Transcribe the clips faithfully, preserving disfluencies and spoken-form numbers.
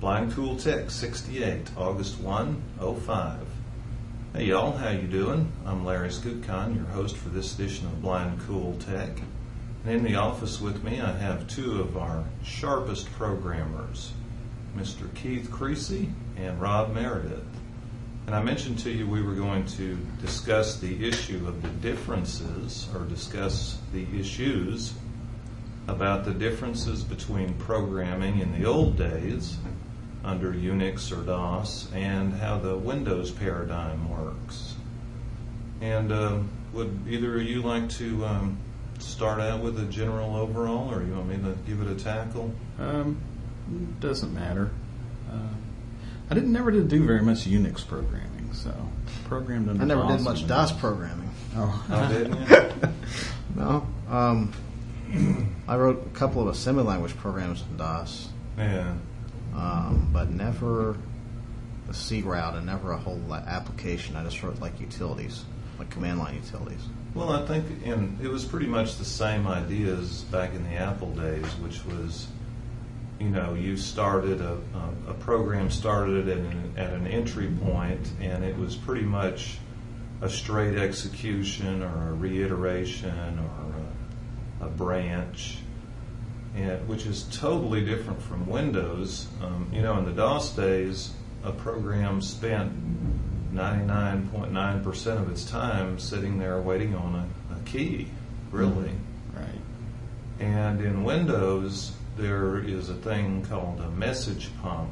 Blind Cool Tech sixty-eight, August first, oh five. Hey y'all, how you doing? I'm Larry Skutcon, your host for this edition of Blind Cool Tech. And in the office with me I have two of our sharpest programmers, Mister Keith Creasy and Rob Meredith. And I mentioned to you we were going to discuss the issue of the differences, or discuss the issues about the differences between programming in the old days under Unix or DOS and how the Windows paradigm works. And uh, would either of you like to um, start out with a general overall, or you want me to give it a tackle? Um, doesn't matter. Uh, I didn't never did do very much Unix programming, so programmed under I never DOS did much DOS programming. Oh, oh didn't you? No. Um, I wrote a couple of assembly language programs in DOS. Yeah. Um, but never a C route and never a whole application. I just wrote like utilities, like command line utilities. Well, I think in, it was pretty much the same ideas back in the Apple days, which was, you know, you started a, a, a program started at an, at an entry point, and it was pretty much a straight execution or a reiteration or a, a branch. And, which is totally different from Windows. Um, you know, in the DOS days, a program spent ninety-nine point nine percent of its time sitting there waiting on a, a key, really. right. And in Windows, there is a thing called a message pump.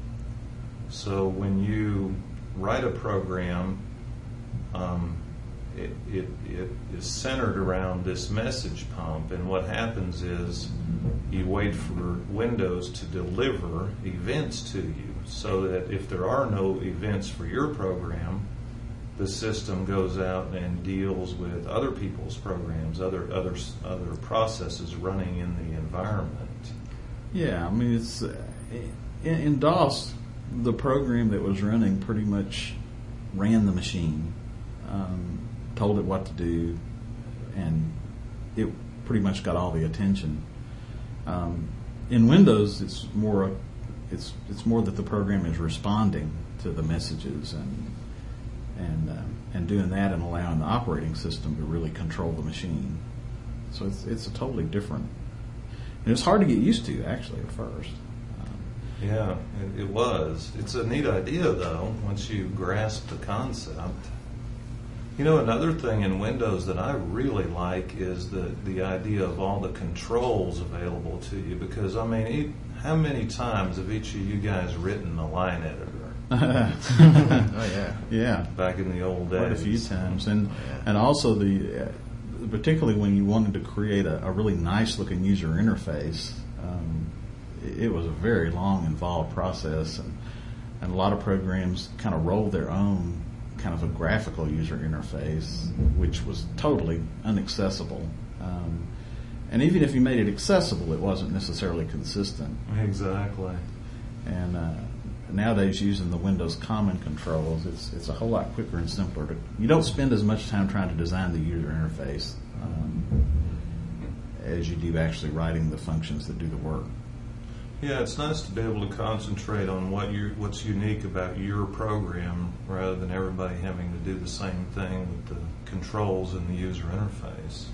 So when you write a program, um, It, it, it is centered around this message pump, and what happens is you wait for Windows to deliver events to you, so that if there are no events for your program, the system goes out and deals with other people's programs, other other other processes running in the environment. Yeah, I mean, it's uh, in, in DOS, the program that was running pretty much ran the machine. Um, told it what to do, and it pretty much got all the attention. Um, in Windows, it's more it's it's more that the program is responding to the messages and and um, and doing that and allowing the operating system to really control the machine. So it's it's a totally different. And it's hard to get used to actually at first. Um, yeah, it, it was. It's a neat idea though once you grasp the concept. You know, another thing in Windows that I really like is the, the idea of all the controls available to you, because, I mean, it, how many times have each of you guys written a line editor? Oh, yeah. Yeah. Back in the old days. Quite a few times. And Oh, yeah. and also, the uh, particularly when you wanted to create a, a really nice-looking user interface, um, it, it was a very long, involved process, and, and a lot of programs kind of rolled their own kind of a graphical user interface, which was totally inaccessible. Um, and even if you made it accessible, it wasn't necessarily consistent. Exactly. And uh, nowadays, using the Windows Common controls, it's it's a whole lot quicker and simpler. To, you don't spend as much time trying to design the user interface um, as you do actually writing the functions that do the work. Yeah, it's nice to be able to concentrate on what you what's unique about your program rather than everybody having to do the same thing with the controls in the user interface.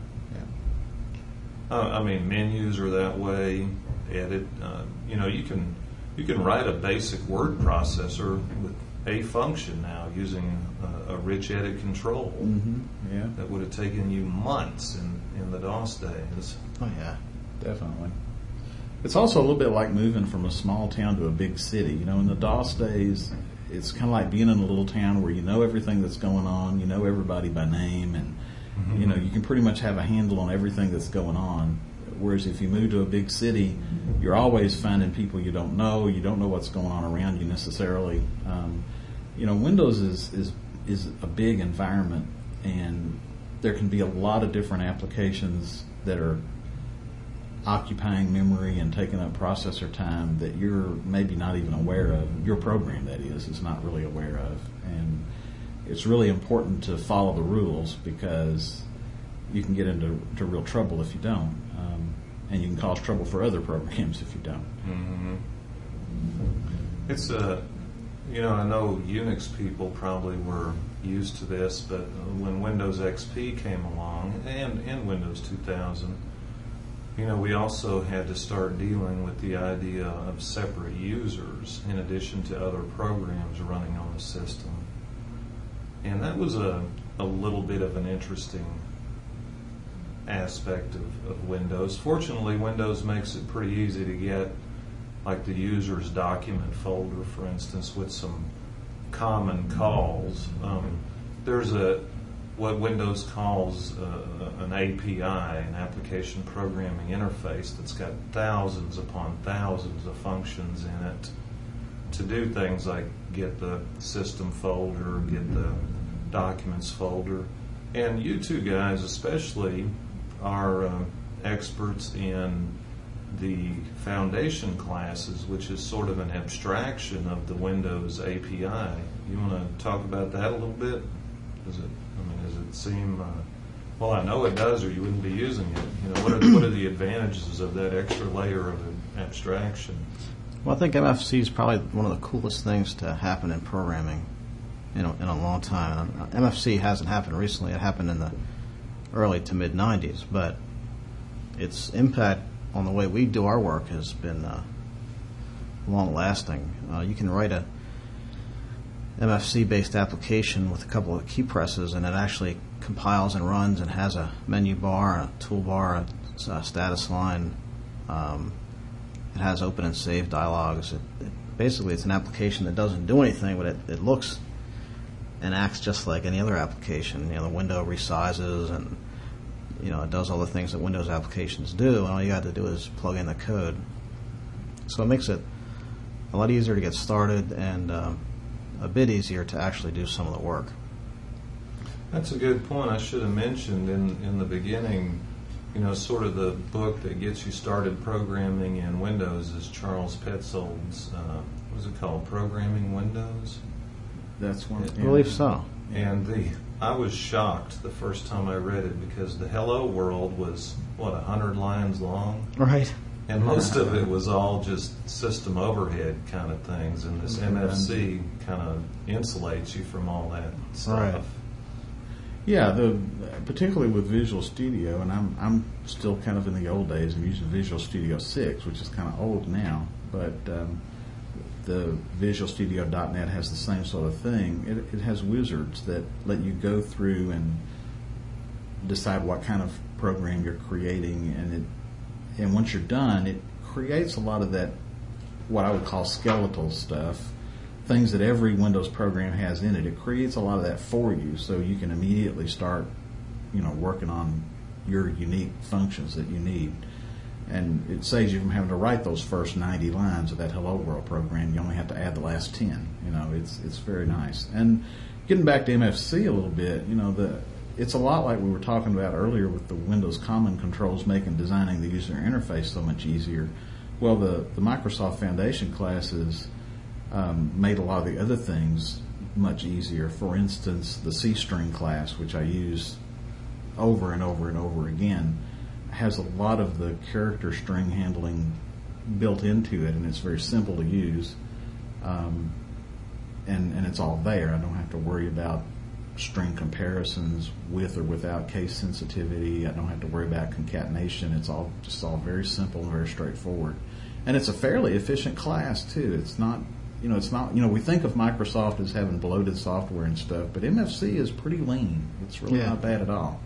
Yeah. Uh, I mean, menus are that way. Edit. Uh, you know, you can you can write a basic word processor with a function now using a, a rich edit control. Mm-hmm. Yeah. That would have taken you months in, in the DOS days. Oh, yeah. Definitely. It's also a little bit like moving from a small town to a big city. You know, in the DOS days, it's kind of like being in a little town where you know everything that's going on, you know everybody by name, and mm-hmm. you know you can pretty much have a handle on everything that's going on. Whereas if you move to a big city, you're always finding people you don't know. You don't know what's going on around you necessarily. Um, you know, Windows is is is a big environment, and there can be a lot of different applications that are occupying memory and taking up processor time that you're maybe not even aware of. Your program, that is, is not really aware of. And it's really important to follow the rules, because you can get into to real trouble if you don't. Um, and you can cause trouble for other programs if you don't. Mm-hmm. It's a, you know, I know Unix people probably were used to this, but when Windows X P came along, and, and Windows two thousand, you know, we also had to start dealing with the idea of separate users in addition to other programs running on the system. And that was a, a little bit of an interesting aspect of, of Windows. Fortunately, Windows makes it pretty easy to get, like the user's document folder, for instance, with some common calls. Um, there's a what Windows calls uh, an A P I, an application programming interface, that's got thousands upon thousands of functions in it to do things like get the system folder, get the documents folder. And you two guys especially are uh, experts in the foundation classes, which is sort of an abstraction of the Windows A P I. You want to talk about that a little bit? Does it, I mean, does it seem, uh, well, I know it does, or you wouldn't be using it. You know, what are, what are the advantages of that extra layer of abstraction? Well, I think M F C is probably one of the coolest things to happen in programming in a, in a long time. And M F C hasn't happened recently. It happened in the early to mid nineties, but its impact on the way we do our work has been uh, long-lasting. Uh, you can write a M F C-based application with a couple of key presses, and it actually compiles and runs and has a menu bar, a toolbar, a, a status line. Um, it has open and save dialogues. It, it, basically, it's an application that doesn't do anything, but it, it looks and acts just like any other application. You know, the window resizes and you know, it does all the things that Windows applications do, and all you got to do is plug in the code. So it makes it a lot easier to get started and um, a bit easier to actually do some of the work. That's a good point. I should have mentioned in, in the beginning, you know, sort of the book that gets you started programming in Windows is Charles Petzold's, uh, what is it called, Programming Windows? That's one. I believe so. And the I was shocked the first time I read it because the Hello World was, what, a hundred lines long? Right. And most of it was all just system overhead kind of things, and this M F C kind of insulates you from all that stuff. Right. Yeah, the particularly with Visual Studio, and I'm I'm still kind of in the old days. I'm using Visual Studio six, which is kind of old now, but um, the Visual Studio dot net has the same sort of thing. It, it has wizards that let you go through and decide what kind of program you're creating, and it and once you're done, it creates a lot of that, what I would call skeletal stuff, things that every Windows program has in it. It creates a lot of that for you, so you can immediately start, you know, working on your unique functions that you need. And it saves you from having to write those first ninety lines of that Hello World program. You only have to add the last ten. You know, it's it's very nice. And getting back to M F C a little bit, you know, the it's a lot like we were talking about earlier with the Windows Common Controls making designing the user interface so much easier. Well, the, the Microsoft Foundation classes um, made a lot of the other things much easier. For instance, the C-string class, which I use over and over and over again, has a lot of the character string handling built into it, and it's very simple to use. Um, and, and it's all there. I don't have to worry about string comparisons with or without case sensitivity. I don't have to worry about concatenation. It's all just all very simple and very straightforward. And it's a fairly efficient class too. It's not, you know, it's not, you know, we think of Microsoft as having bloated software and stuff, but M F C is pretty lean. It's really Yeah. not bad at all.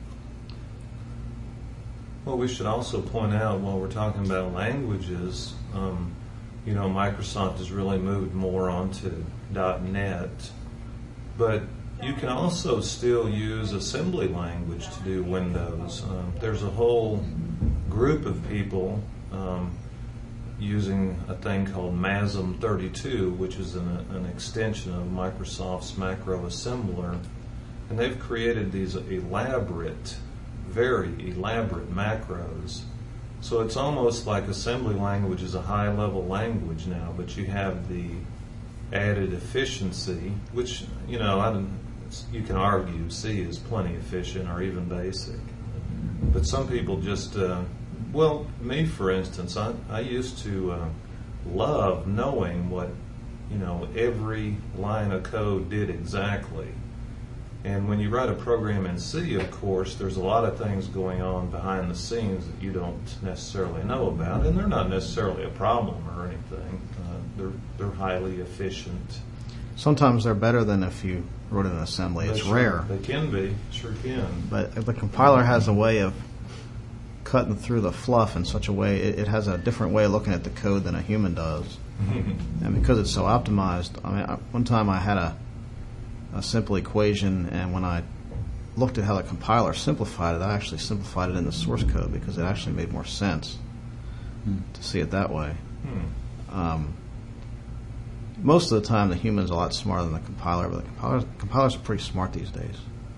Well, we should also point out while we're talking about languages, um, you know, Microsoft has really moved more onto .NET, but you can also still use assembly language to do Windows. Um, there's a whole group of people um, using a thing called MASM thirty-two, which is an, an extension of Microsoft's macro assembler, and they've created these elaborate, very elaborate macros. So it's almost like assembly language is a high-level language now, but you have the added efficiency, which, you know, I don't, you can argue C is plenty efficient or even basic. But some people just, uh, well, me for instance, I, I used to uh, love knowing what you know, every line of code did exactly. And when you write a program in C, of course, there's a lot of things going on behind the scenes that you don't necessarily know about, and they're not necessarily a problem or anything. Uh, they're they're highly efficient. Sometimes they're better than if you wrote it in assembly. They It's sure- rare. They can be, sure can. But the compiler has a way of cutting through the fluff in such a way, it, it has a different way of looking at the code than a human does. And because it's so optimized, I mean, I, one time I had a, a simple equation, and when I looked at how the compiler simplified it, I actually simplified it in the source code because it actually made more sense Hmm. to see it that way. Hmm. Um, most of the time, the human's a lot smarter than the compiler, but the compilers, compilers are pretty smart these days.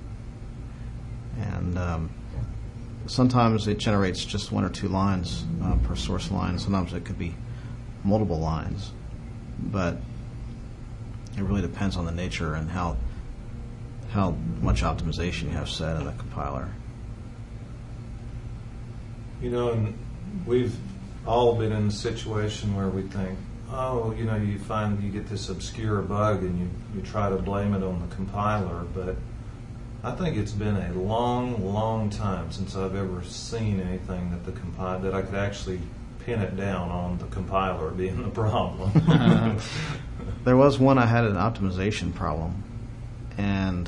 And um, sometimes it generates just one or two lines uh, per source line. Sometimes it could be multiple lines. But it really depends on the nature and how how much optimization you have set in the compiler. You know, and we've all been in a situation where we think, oh, you know, you find you get this obscure bug and you, you try to blame it on the compiler, but I think it's been a long, long time since I've ever seen anything that the compile that I could actually pin it down on the compiler being the problem. There was one I had an optimization problem, and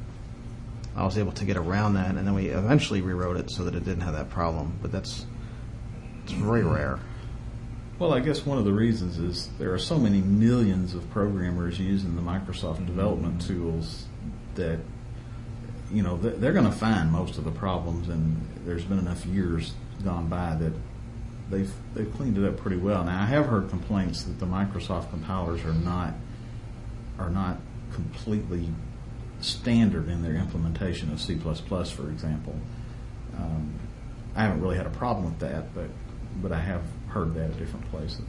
I was able to get around that, and then we eventually rewrote it so that it didn't have that problem. But that's it's very rare. Well, I guess one of the reasons is there are so many millions of programmers using the Microsoft development tools that, you know, they're going to find most of the problems, and there's been enough years gone by that they've they've cleaned it up pretty well. Now, I have heard complaints that the Microsoft compilers are not are not completely standard in their implementation of C plus plus, for example. Um, I haven't really had a problem with that, but but I have heard that at different places.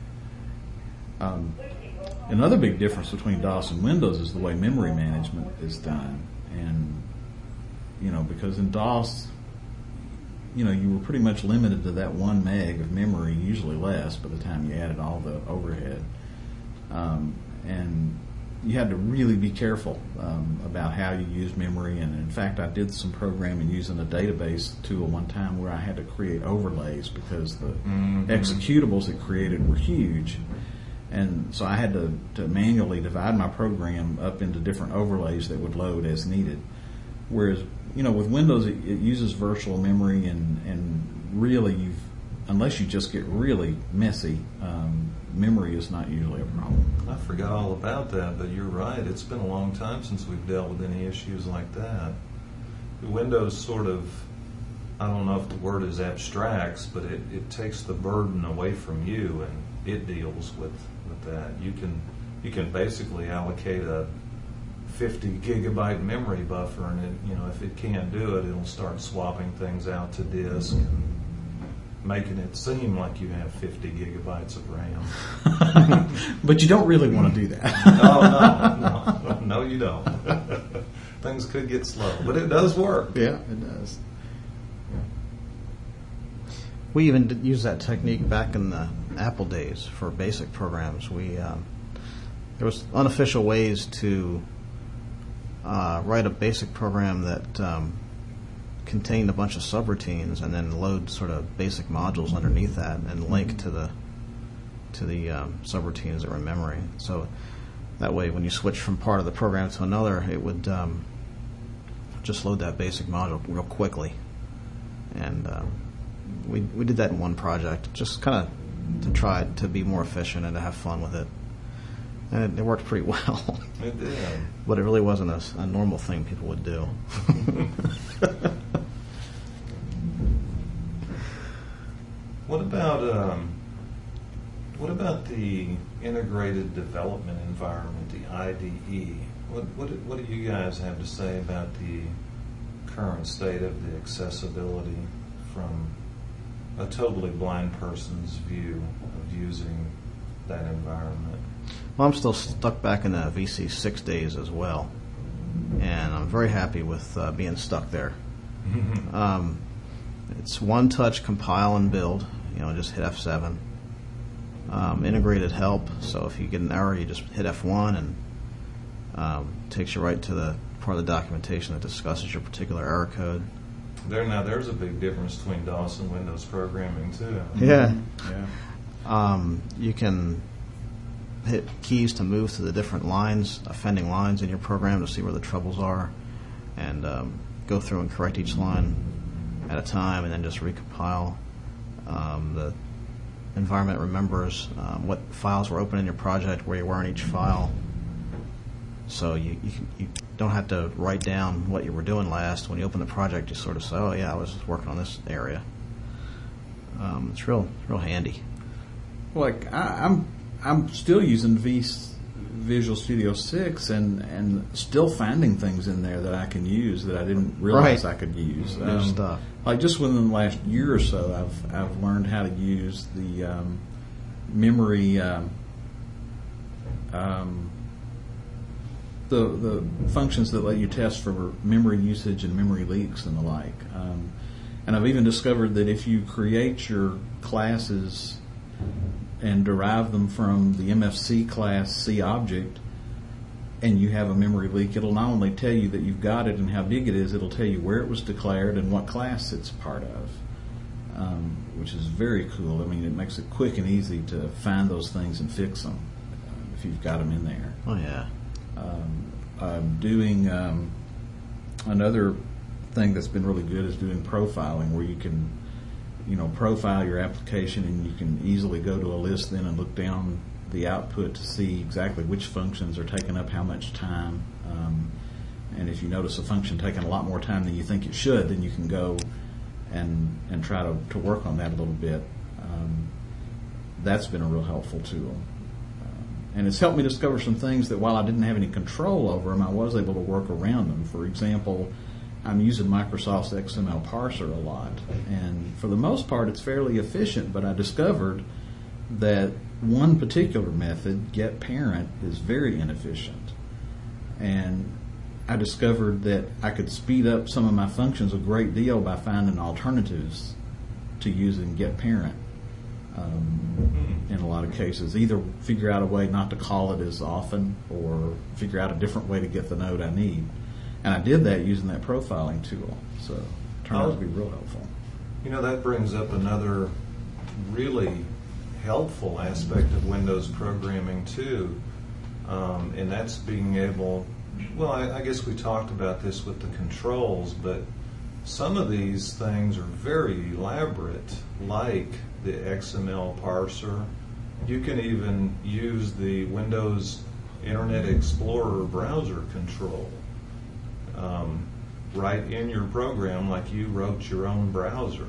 Um, another big difference between DOS and Windows is the way memory management is done. And, you know, because in DOS, you know, you were pretty much limited to that one meg of memory, usually less by the time you added all the overhead. Um, and you had to really be careful um, about how you use memory. And in fact, I did some programming using a database tool one time where I had to create overlays because the mm-hmm. executables it created were huge. And so I had to, to manually divide my program up into different overlays that would load as needed. Whereas, you know, with Windows, it, it uses virtual memory, and, and really, you've, unless you just get really messy, um, memory is not usually a problem. I forgot all about that, but you're right. It's been a long time since we've dealt with any issues like that. Windows sort of, I don't know if the word is abstracts, but it, it takes the burden away from you, and it deals with, with that. You can you can basically allocate a fifty gigabyte memory buffer, and it, you know, if it can't do it, it'll start swapping things out to disk and making it seem like you have fifty gigabytes of RAM. But you don't really want to do that. no, no, no, no, you don't. Things could get slow, but it does work. Yeah, it does. We even did use that technique back in the Apple days for basic programs. We um, there was unofficial ways to uh, write a basic program that um, contained a bunch of subroutines, and then load sort of basic modules underneath that, and link to the to the um, subroutines that were in memory. So that way, when you switch from part of the program to another, it would um, just load that basic module real quickly. And um, we we did that in one project, just kind of to try to be more efficient and to have fun with it. And it, it worked pretty well. It did. But it really wasn't a, a normal thing people would do. What about um, what about the integrated development environment, the I D E? What what do- what do you guys have to say about the current state of the accessibility from a totally blind person's view of using that environment? Well, I'm still stuck back in the V C six days as well, and I'm very happy with uh, being stuck there. Um, it's one-touch compile and build. You know, just hit F seven. um, integrated help. So if you get an error, you just hit F one and um, takes you right to the part of the documentation that discusses your particular error code. There now, there's a big difference between DOS and Windows programming too. Yeah. Yeah. Um, you can hit keys to move to the different lines, offending lines in your program to see where the troubles are, and um, go through and correct each line at a time, and then just recompile. Um, the environment remembers um, what files were open in your project, where you were in each file, so you, you, you don't have to write down what you were doing last. When you open the project, you sort of say, oh yeah, I was working on this area. Um, it's real, real handy. Like I, I'm, I'm still using v, Visual Studio six, and, and still finding things in there that I can use that I didn't realize Right. I could use. New Um, stuff. Like just within the last year or so, I've I've learned how to use the um, memory, um, um, the the functions that let you test for memory usage and memory leaks and the like. Um, and I've even discovered that if you create your classes and derive them from the M F C class C object, and you have a memory leak, it'll not only tell you that you've got it and how big it is, it'll tell you where it was declared and what class it's part of, um, which is very cool. I mean, it makes it quick and easy to find those things and fix them uh, if you've got them in there. Oh yeah. Um, I'm doing um, another thing that's been really good is doing profiling, where you can, you know, profile your application, and you can easily go to a list then and look down the output to see exactly which functions are taking up how much time. Um, and if you notice a function taking a lot more time than you think it should, then you can go and and try to, to work on that a little bit. Um, that's been a real helpful tool. Um, and it's helped me discover some things that while I didn't have any control over them, I was able to work around them. For example, I'm using Microsoft's X M L parser a lot. And for the most part, it's fairly efficient, but I discovered that one particular method, getParent, is very inefficient. And I discovered that I could speed up some of my functions a great deal by finding alternatives to using getParent. Um, in a lot of cases, either figure out a way not to call it as often, or figure out a different way to get the node I need. And I did that using that profiling tool. So it turned out to be real helpful. You know, that brings up another really helpful aspect of Windows programming too, um, and that's being able, well, I, I guess we talked about this with the controls, but some of these things are very elaborate, like the X M L parser. You can even use the Windows Internet Explorer browser control um, right in your program, like you wrote your own browser.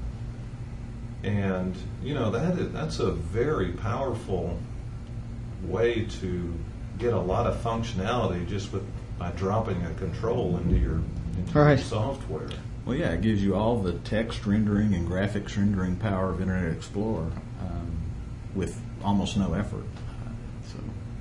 And, you know, that is, that's a very powerful way to get a lot of functionality just with by dropping a control into your, into Right. your software. Well, yeah, it gives you all the text rendering and graphics rendering power of Internet Explorer um, with almost no effort. Uh, so.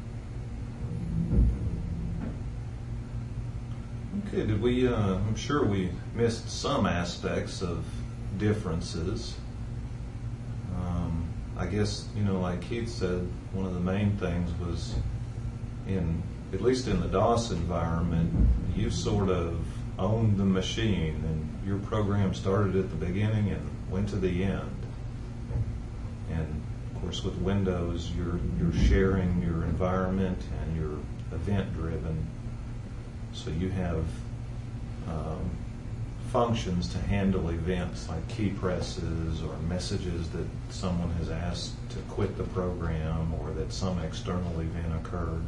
Okay, did we, uh, I'm sure we missed some aspects of differences. Um, I guess, you know, like Keith said, one of the main things was in, at least in the DOS environment, you sort of owned the machine, and your program started at the beginning and went to the end. And of course, with Windows, you're you're sharing your environment and you're event driven, so you have um, functions to handle events like key presses or messages that someone has asked to quit the program or that some external event occurred.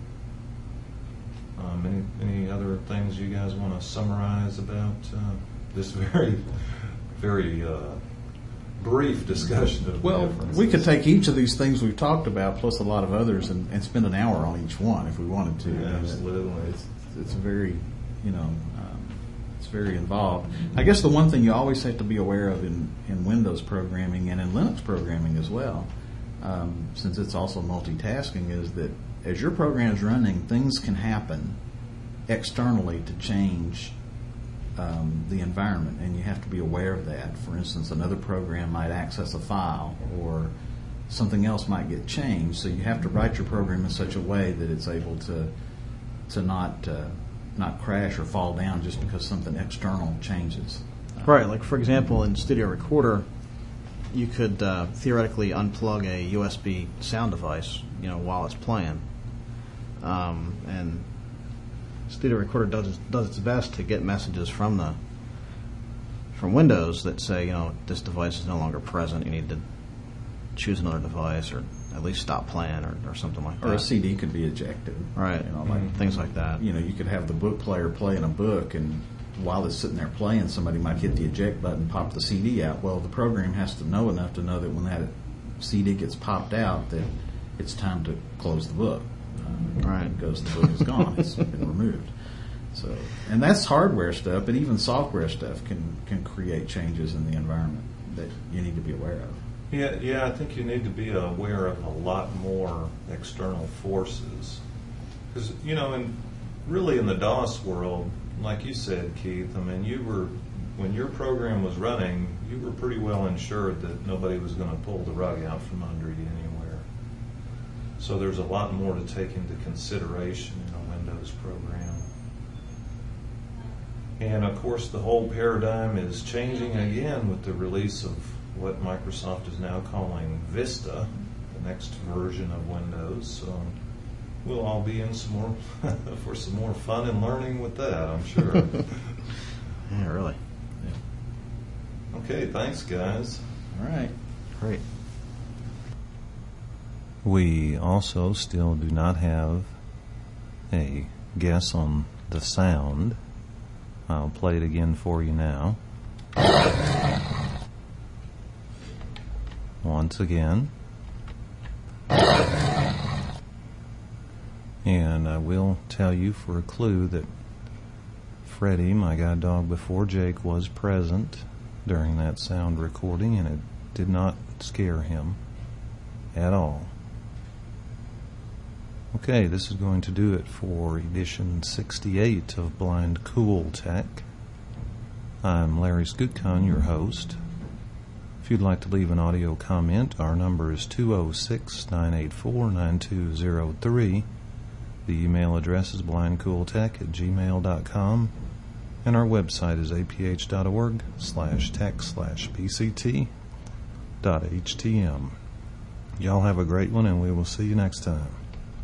Um, any, any other things you guys want to summarize about uh, this very, very uh, brief discussion of Well, differences? we could take each of these things we've talked about, plus a lot of others, and, and spend an hour on each one if we wanted to. Yeah, absolutely. It's, it's very, you know, um, it's very involved. I guess the one thing you always have to be aware of in, in Windows programming and in Linux programming as well, um, since it's also multitasking, is that as your program is running, things can happen externally to change um, the environment, and you have to be aware of that. For instance, another program might access a file, or something else might get changed. So you have to write your program in such a way that it's able to to not uh, not crash or fall down just because something external changes. Right. Like, for example, in Studio Recorder, you could uh, theoretically unplug a U S B sound device, you know, while it's playing. Um, and Studio Recorder does its, does its best to get messages from the from Windows that say, you know, this device is no longer present. You need to choose another device, or at least stop playing, or, or something like that. Or a C D could be ejected. Right. You know, like mm-hmm. things like that. You know, you could have the book player playing a book, and while it's sitting there playing, somebody might hit the eject button, pop the C D out. Well, the program has to know enough to know that when that C D gets popped out, that it's time to close the book. Uh, right. Because the book is gone. It's been removed. So, and that's hardware stuff, but even software stuff can, can create changes in the environment that you need to be aware of. Yeah, yeah, I think you need to be aware of a lot more external forces. Because, you know, in, really in the DOS world, like you said, Keith, I mean, you were, when your program was running, you were pretty well ensured that nobody was going to pull the rug out from under you anywhere. So there's a lot more to take into consideration in a Windows program. And of course, the whole paradigm is changing again with the release of what Microsoft is now calling Vista, the next version of Windows. So we'll all be in some more for some more fun and learning with that, I'm sure. Yeah, really. Yeah. Okay, thanks, guys. All right. Great. We also still do not have a guess on the sound. I'll play it again for you now. Once again. And I will tell you for a clue that Freddie, my guide dog before Jake, was present during that sound recording, and it did not scare him at all. Okay, this is going to do it for edition sixty-eight of Blind Cool Tech. I'm Larry Skutcon, your host. If you'd like to leave an audio comment, our number is two oh six, nine eight four, nine two oh three. The email address is blindcooltech at gmail dot com, and our website is aph.org slash tech slash pct dot htm. Y'all have a great one, and we will see you next time.